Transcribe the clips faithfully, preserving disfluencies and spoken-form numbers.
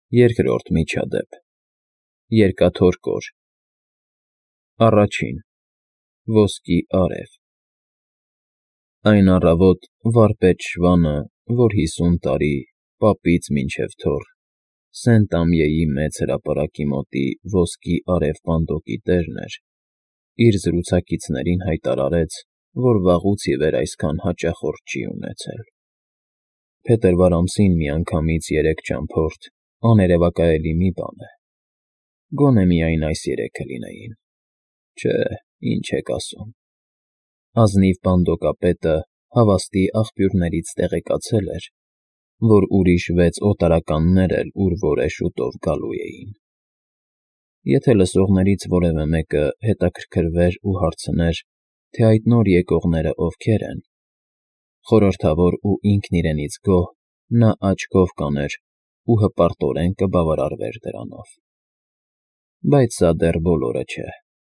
Երկրորդ միջադեպ Երկաթոր կոր Առաջին Ոսկի արև Այն առավոտ վարպետ Շվանը, որ հիսուն տարի, պապից մինչև թոռ, Սենտ-Ամյեի մեծ հրապարակի մոտի Ոսկի արև պանդոկի տերն էր, իր զրուցակիցներին հայտարարեց, որ վաղուց ի վեր այսքան հաճախորդ չի ունեցել. Փետրվար ամսին միանգամից երեք ճամփորդ աներևակայելի մի բան է, գոնե միայն այս երեքը լինեին, չէ, ինչ եք ասում, ազնիվ պանդոկապետը հավաստի աղբյուրներից տեղեկացել էր, որ ուրիշ վեց օտարականներ էլ ուր֊որ է շուտով գալու էին. եթե լսողներից որևէ մեկը հետաքրքրվեր ու հարցներ, թե այդ նոր եկողները ովքեր են, խորհրդավոր ու ինքն իրենից գոհ, նա աչքով կաներ ու հպարտորեն կբավարարվեր դրանով. բայց սա դեռ բոլորը չէ.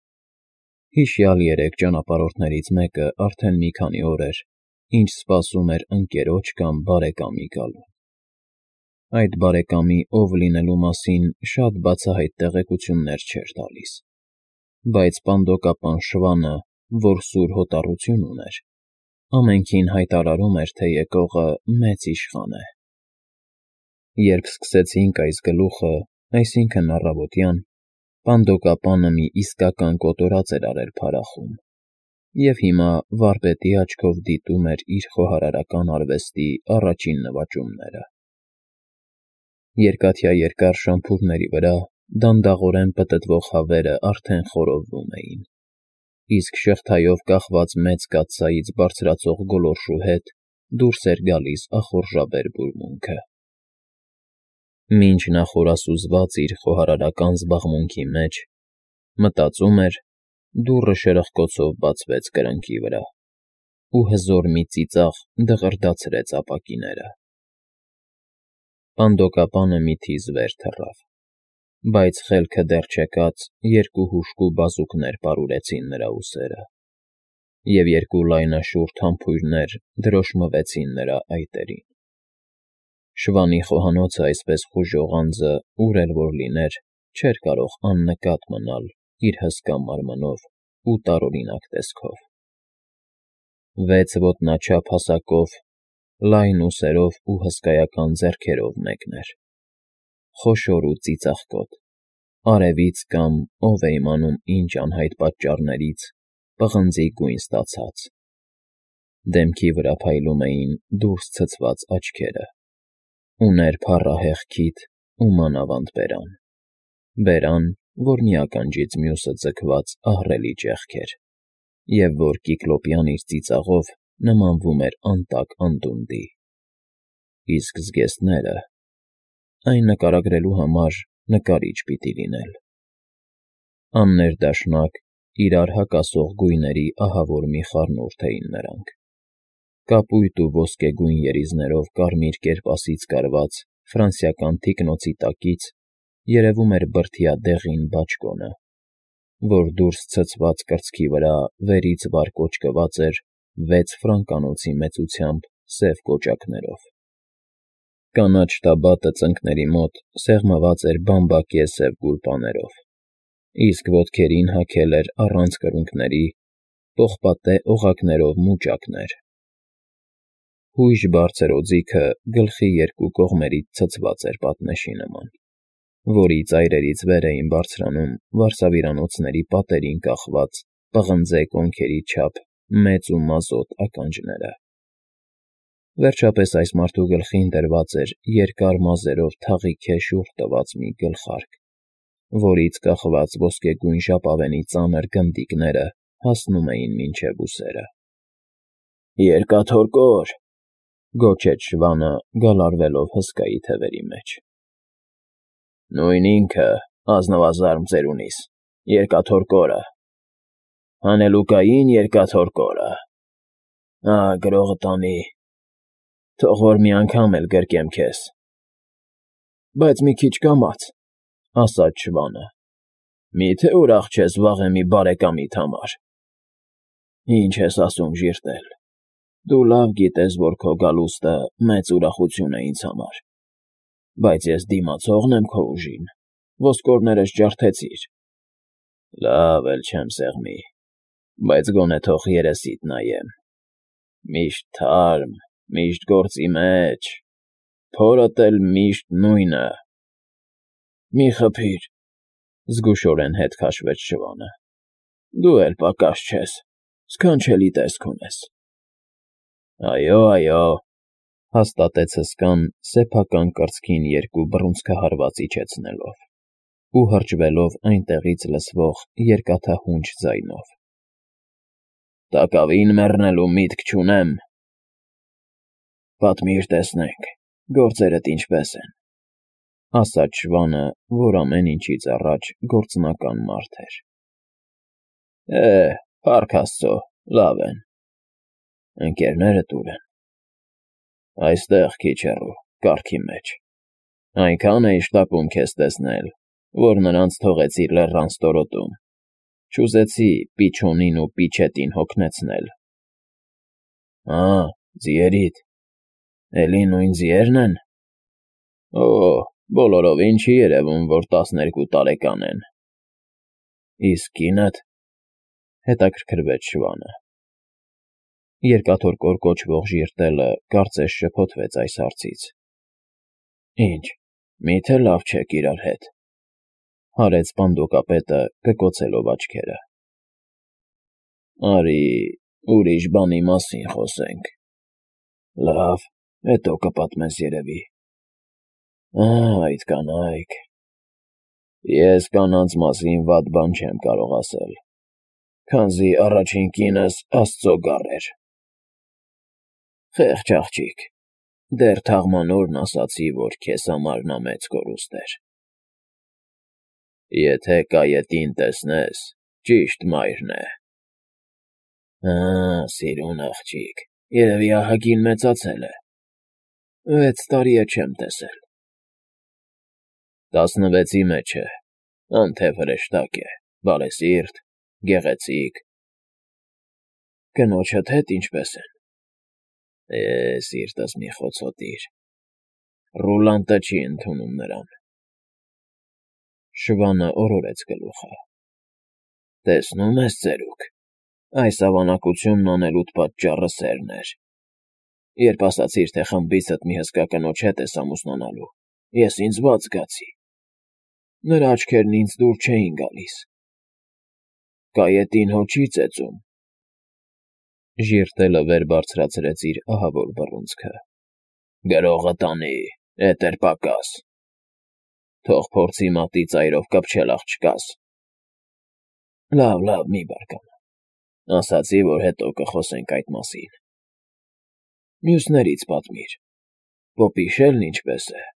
հիշյալ երեք ճանապարհորդներից մեկը արդեն մի քանի օր էր, ինչ սպասում էր ընկերոջ կամ բարեկամի գալուն. Այդ բարեկամի ով լինելու մասին շատ բացահայտ տեղեկություններ չէր տալիս, բայց պանդոկապան Շվանը, որ սուր հոտառություն ուներ, ամենքին հայտարարում էր, թե եկողը մեծ իշխան է. Երբ սկսեցինք այս գլուխը, այսինքն առավոտյան, պանդոկապանը մի իսկական կոտորած էր արել փարախում, և հիմա վարպետի աչքով դիտում էր իր խոհարարական արվեստի առաջին նվաճումները. Երկաթյա երկար շամփուրների վրա դանդաղորեն պտտվող հավերը արդեն խորովվում էին, իսկ շղթայով կախված մեծ կաթսայից բարձրացող գոլորշու հետ դուրս էր գալիս ախորժաբեր բուրմունքը. Մինչ նա խորասուզված իր խոհարարական զբաղմունքի մեջ մտածում էր, դուռը շրխկոցով բացվեց կրնկի վրա, ու հզոր մի ծիծաղ դղրդացրեց ապակիները. Պանդոկապանը մի թիզ վեր թռավ, բայց խելքը դեռ չեկած երկու հուժկու բազուկներ պարուրեցին նրա ուսերը, և երկու լայնաշուրթ համբույրներ դրոշմվեցին նրա այտերին. Շվանի խոհանոցը այսպես խուժող անձը, ուր էլ որ լիներ, չէր կարող աննկատ մնալ իր հսկա մարմնով ու տարօրինակ տեսքով. վեց ոտնաչափ հասակով, լայն ուսերով ու հսկայական ձեռքերով մեկն էր, խոշոր ու ծիծաղկոտ, արևից կամ ով է իմանում ինչ անհայտ պատճառներից պղնձի գույն ստացած, դեմքի վրա փայլում էին դուրս ցցված աչքերը, ուներ փառահեղ քիթ ու մանավանդ բերան, բերան, որ մի ականջից մյուսը ձգված ահռելի ճեղք էր, և որ կիկլոպյան իր ծիծաղով նմանվում էր անտակ անդունդի, իսկ զգեստները, այն նկարագրելու համար նկարիչ պիտի լինել, աններդաշնակ, իրար հակասող գույների ահավոր մի խառնուրդ էին նրանք, կապույտ ու ոսկեգույն երիզներով կարմիր կերպասից կարված ֆրանսիական թիկնոցի տակից երևում էր բրդյա դեղին բաճկոնը, որ դուրս ցցված կրծքի վրա վերից վար կոճկված էր վեց ֆրանկանոցի մեծությամբ սև կոճակներով. Կանաչ տաբատը ծնկների մոտ սեղմված էր բամբակե սև գուլպաներով, իսկ ոտքերին հագել էր առանց կրունկների, պողպատե օղակներով մուճակներ. հույժ բարձր օձիքը գլխի երկու կողմերից ցցված էր պատնեշի նման, որի ծայրերից վեր էին բարձրանում վարսավիրանոցների պատերին կախված պղնձե կոնքերի չափ մեծ ու մազոտ ականջները. Վերջապես այս մարդու գլխին դրված էր երկար մազերով թաղիքե շուռ տված մի գլխարկ, որից կախված ոսկեգույն ժապավենի ծանր գնդիկները հասնում էին մինչև ուսերը. Երկաթոր կոր, գոչեց Շվանը, գալարվելով հսկայի թևերի մեջ. Նույն ինքը, ազնվազարմ ծերունիս, երկաթոր կորը, հանելուկային երկաթոր կորը, ահ, գրողը տանի, թող որ մի անգամ էլ գրկեմ քեզ, բայց մի քիչ կամաց, ասաց Շվանը, միթե ուրախ չես վաղեմի բարեկամիդ համար, ինչ ես ասում ժիրտել, դու լավ գիտես, որ քո գալուստը մեծ ուրախություն է ինձ համար, բայց ես դիմացողն եմ քո ուժին, ոսկորներս ջարդեցիր։ Լավ էլ չեմ սեղմի, բայց գոնե թող երեսիդ նայեմ։ Միշտ թարմ, միշտ գործի մեջ, փորդ էլ միշտ նույնը։ Մի խփիր, զգուշորեն հետ քաշվեց շվանը։ Դու էլ պակաս չես, սքանչելի տեսք ունես։ Այո, այո, հաստատեց հսկան սեփական կրծքին երկու բռունցքահարված իջեցնելով ու հրճվելով այնտեղից լսվող երկաթահունչ ձայնով։ Տակավին մեռնելու միտք չունեմ։ Պատմիր տեսնենք, գործերդ ինչպես են, ասաց շվանը, որ ամեն ինչից առաջ գործնական մարդ էր։ Է, փառք Աստծո, լավ են։ Ընկերներդ ուր են։ Այստեղ քիչ հեռու, կառքի մեջ։ Այնքան էի շտապում քեզ տեսնել, որ նրանց թողեցի լեռան ստորոտում։ Չուզեցի Պիչունին ու Պիչետին հոգնեցնել։ Ա, ձիերիդ, էլի նույն ձիերն են։ Օ, բոլորովին չի երևում, որ տասներկու տարեկան են։ Իսկ կինդ, հետաքրքրվեց շվանը։ Երկաթորկոր կոչվող ժիրտելը կարծես շփոթվեց այս հարցից։ Ինչ, միթե լավ չեք իրար հետ, հարեց պանդոկապետը կկոցելով աչքերը։ Արի, ուրիշ բանի մասին խոսենք։ Լավ, հետո կպատմես երևի։ Ա, այդ կանայք։ Ես կանանց մասին վատ բան չեմ կարող ասել, քանզի առաջին կինս Աստծո գառ էր։ Խեղճ աղջիկ, դեռ թաղման օրն ասացի, որ քեզ համար նա մեծ կորուստ էր։ Եթե կայետին տեսնես, ճիշտ մայրն է։ Ա, սիրուն աղջիկ, երևի ահագին մեծացել է։ Վեց տարի է չեմ տեսել։ Տասնվեցի մեջ է, անթև հրեշտակ է, բարեսիրտ, գեղեցիկ։ Կնոջդ հետ ինչպես են։ Է, սիրտս մի խոցոտիր, ռուլանտը չի ընդունում նրան։ Շվանը օրորեց գլուխը։ Տեսնում ես, ծերուկ, այս ավանակությունն անելուտ պատճառը սերն էր։ Երբ ասացիր, թե խմբիցդ մի հսկա կնոջ հետ ես ամուսնանալու, ես ինձ ված զգացի։ Նրա աչքերն ինձ դուր չէին գալիս։ Կայետին հո չի ծեծում։ Ժիրտելը վեր բարձրացրեց իր ահավոր բռունցքը։ Գրողը տանի, էդ էր պակաս։ Թող փորձի մատի ծայրով կպչել աղջկաս։ Լավ, լավ, մի բարկանա։ Ասացի, որ հետո կխոսենք այդ մասին։ Մյուսներից պատմիր։ Պոպիշելն ինչպես է։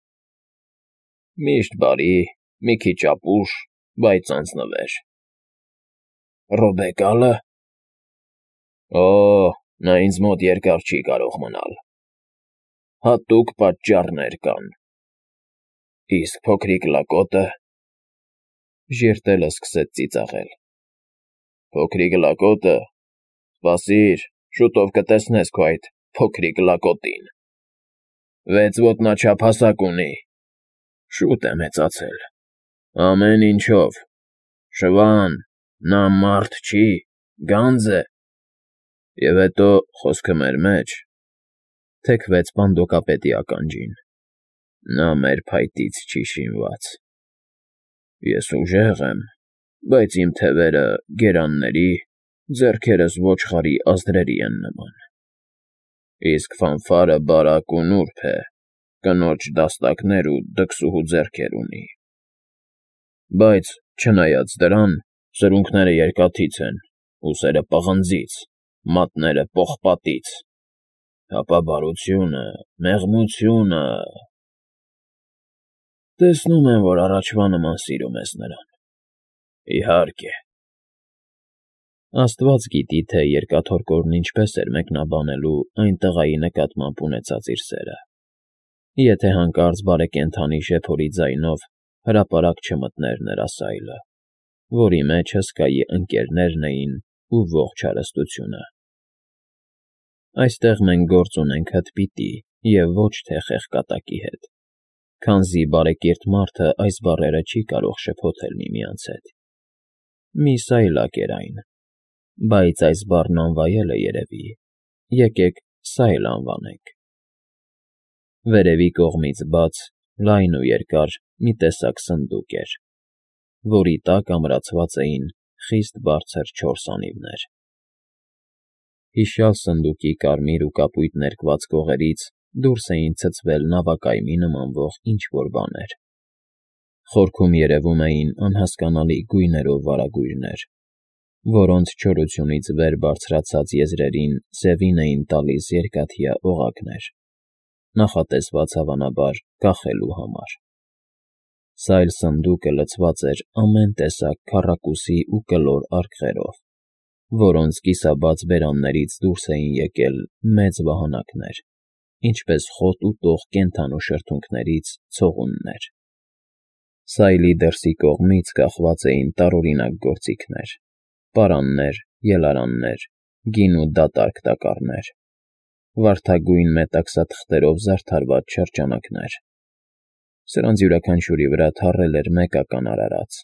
Միշտ բարի, մի քիչ ապուշ, բայց անձնվեր։ Ռոբեկալը։ Օ, նա ինձ մոտ երկար չի կարող մնալ։ Հատուկ պատճառներ կան։ Իսկ փոքրիկ լակոտը։ Ժիրտելը սկսեց ծիծաղել։ Փոքրիկ լակոտը։ Սպասիր, շուտով կտեսնես քո այդ փոքրիկ լակոտին։ Վեց ոտնաչափ հասակ ունի։ Շուտ է մեծացել։ Ամեն ինչով։ Շվան, նա մարդ չի, գանձ է։ Եվ հետո խոսքը մեր մեջ, թեքվեց պանդոկապետի ականջին։ Նա մեր փայտից չի շինված։ Ես ուժեղ եմ, բայց իմ թևերը գերանների, ձեռքերս ոչխարի ազդրերի են նման։ Իսկ ֆանֆարը բարակ ու նուրբ է, կնոջ դաստակներ ու դքսուհու ձեռքեր ունի։ Բայց, չնայած դրան, սրունքները երկաթից են, ուսերը պղնձից, մատները պողպատից, հապա բարությունը, մեղմությունը… Տեսնում եմ, որ առաջվա նման սիրում ես նրան։ Իհարկե։ Աստված գիտի, թե երկաթորկորն ինչպես էր մեկնաբանելու այն տղայի նկատմամբ ունեցած իր սերը, եթե հանկարծ բարեկենդանի շեփորի ձայնով հրապարակ չմտներ նրա սայլը, որի մեջ հսկայի ընկերներն էին ու ողջ հարստությունը։ Այստեղ մենք գործ ունենք հդպիտի և ոչ թե խեղկատակի հետ, Քանզի բարեկիրթ մարդը այս բառերը չի կարող շփոթել միմյանց հետ։ Մի սայլակ էր այն, բայց այս բառն անվայել է երևի, եկեք սա էլ անվանենք։ Վերևի կողմից բաց, լայն ու երկար մի տեսակ սնդուկ էր, որի տակ ամրացված էին խիստ բարձր չորս անիվներ։ Հիշյալ սնդուկի կարմիր ու կապույտ ներկված կողերից դուրս էին ցցվել նավակայմի նմանվող ինչ֊որ բաներ։ Խորքում երևում էին անհասկանալի գույներով վարագույրներ, որոնց չորությունից վեր բարձրացած եզրերին սևին էին տալիս երկաթյա օղակներ, նախատեսված հավանաբար կախելու համար։ Սայլ սնդուկը լցված էր ամեն տեսակ քառակուսի ու կլոր արկղերով, որոնց կիսաբաց բերաններից դուրս էին եկել մեծ վահանակներ, ինչպես խոտ ուտող կենդանու շրթունքներից ցողուններ։ Սայլի դրսի կողմից կախված էին տարօրինակ գործիքներ, պարաններ, ելարաններ, գին ու դատարկ տակառներ, վարդագույն մետաքսաթղթերով զարդարված շրջանակներ։ Սրանց յուրաքանչյուրի վրա թառել էր մեկական արարած։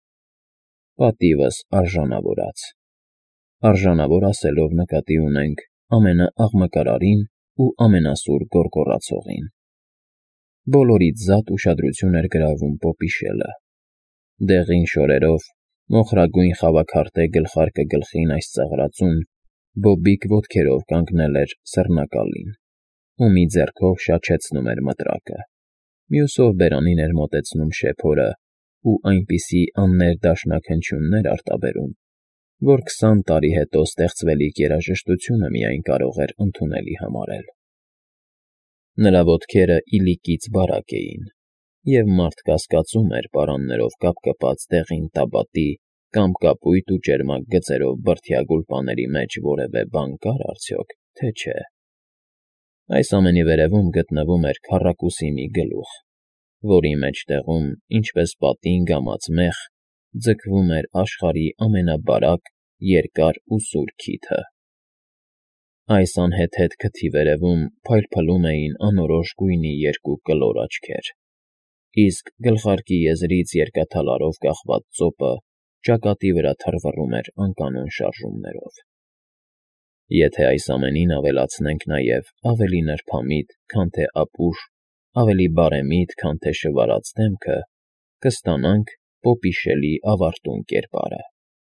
Պատիվս արժանավորած։ Արժանավոր ասելով նկատի ունենք ամենաաղմկարարին ու ամենասուր գոռգոռացողին։ Բոլորից զատ ուշադրություն էր գրավում պոպիշելը։ Դեղին շորերով, մոխրագույն խավաքարտե գլխարկը գլխին այս ծաղրածուն, բոբիկ ոտքերով կանգնել էր սռնակալին, ու մի ձեռքով շաչեցնում էր մտրակը, մյուսով բերանին էր մոտեցնում շեփորը ու այնպիսի աններդաշնակ հնչյուններ արտաբերում, որ քսան տարի հետո ստեղծվելիք երաժշտությունը միայն կարող էր ընդունելի համարել։ Նրա ոտքերը իլիկից բարակ էին, և մարդ կասկածում էր պարաններով կապկպած դեղին տաբատի կամ կապույտ ու ճերմակ գծերով բրդյա գուլպաների մեջ որևէ բան կար արդյոք, թե չէ։ Այս ամենի վերևում գտնվում էր քառակուսի մի գլուխ, որի մեջտեղում, ինչպես պատին գամած մեխ, ձգվում էր աշխարհի ամենաբարակ, երկար ու սուր քիթը։ Այս անհեթեթ քթի վերևում փայլփլում էին անորոշ գույնի երկու կլոր աչքեր, իսկ գլխարկի եզրից երկաթալարով կախված ծոպը ճակատի վրա թռվռում էր անկանոն շարժումներով։ Եթե այս ամենին ավելացնենք նաև ավելի նրբամիտ, քան թե ապուշ, ավելի բարեմիտ, քան թե շվարած դեմքը, կստանանք Պոպիշելի ավարտուն կերպարը։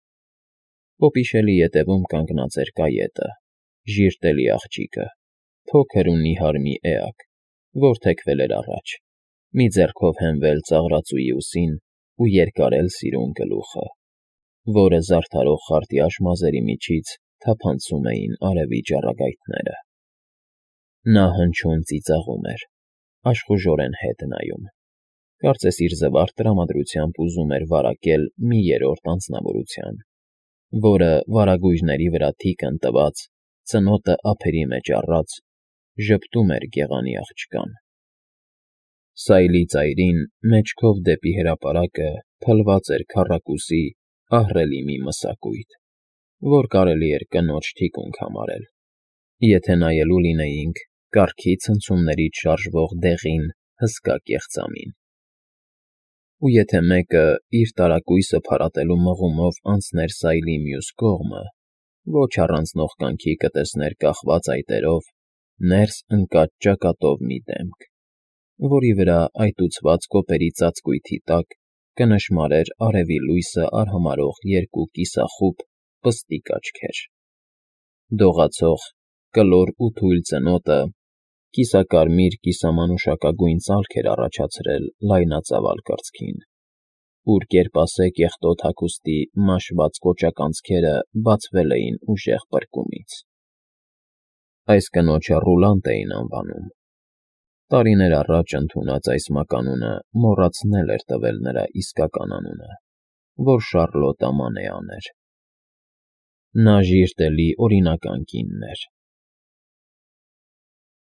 Պոպիշելի ետևում կանգնած էր կայետը, ժիրտելի աղջիկը, փոքր ու նիհար մի էակ, որ թեքվել էր առաջ, մի ձեռքով հենվել ծաղրածուի ուսին ու երկարել սիրուն գլուխը, որը զարդարող խարտյաշ մազերի միջից թափանցում էին արևի ճառագայթները։ Նա հնչյուն ծիծաղում էր, աշխուժորեն հետ նայում, կարծես իր զվարթ տրամադրությամբ ուզում էր վարակել մի երրորդ անձնավորության, որը վարագույրների վրա թիկն տված, ծնոտը ափերի մեջ առած, ժպտում էր գեղանի աղջկան։ Սայլի ծայրին մեջքով դեպի հրապարակը փլված էր քառակուսի ահռելի մի մսակույթ, որ կարելի էր կնոջ թիկունք համարել, եթե նայելու լինեինք կառքի ցնցումներից շարժվող դեղին, հսկա կեղծամին։ Ու եթե մեկը իր տարակույսը փարատելու մղումով անցներ սայլի մյուս կողմը, ոչ առանձնող կյանքի կտեսներ կախված այտերով, ներս ընկած ճակատով մի դեմք, որի վրա այտուցված կոպերի ծածկույթի տակ կնշմարեր արևի լույսը արհամարհող երկու կիսախուտ պստիկ աչքեր։ Դողացող, կլոր ու թույլ ծնոտը կիսակարմիր կիսամանուշակագույն ծալք էր առաջացրել լայնածավալ կրծքին, ուր կերպասե կեղտոտ հագուստի մաշված կոճակ անցքերը բացվել էին ուժեղ պրկումից։ Այս կնոջը Ռուլանտ էին անվանում։ Տարիներ առաջ ընդունած այս մականունը մոռացնել էր տվել նրա իսկական անունը, որ Շառլոտ Ամանեան էր։ Նա ժիրտելի օրինական կինն էր,